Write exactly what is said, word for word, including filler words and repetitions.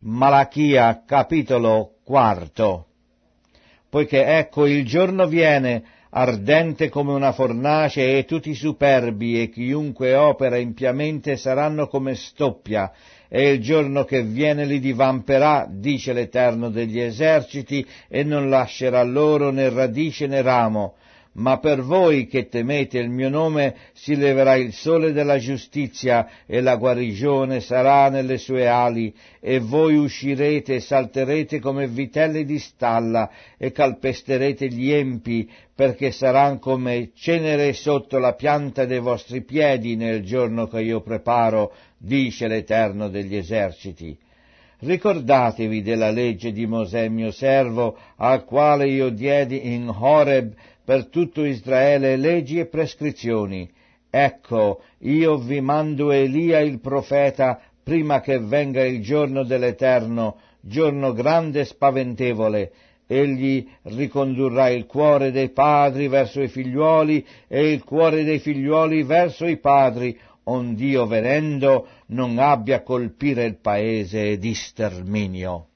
Malachia, capitolo quarto. Poiché ecco il giorno viene, ardente come una fornace, e tutti i superbi e chiunque opera impiamente saranno come stoppia, e il giorno che viene li divamperà, dice l'Eterno degli eserciti, e non lascerà loro né radice né ramo. Ma per voi che temete il mio nome si leverà il sole della giustizia, e la guarigione sarà nelle sue ali, e voi uscirete e salterete come vitelli di stalla, e calpesterete gli empi, perché saranno come cenere sotto la pianta dei vostri piedi nel giorno che io preparo, dice l'Eterno degli eserciti. Ricordatevi della legge di Mosè mio servo, al quale io diedi in Horeb per tutto Israele leggi e prescrizioni. Ecco, io vi mando Elia il profeta, prima che venga il giorno dell'Eterno, giorno grande e spaventevole. Egli ricondurrà il cuore dei padri verso i figliuoli e il cuore dei figliuoli verso i padri, ond'io venendo non abbia a colpire il paese di sterminio.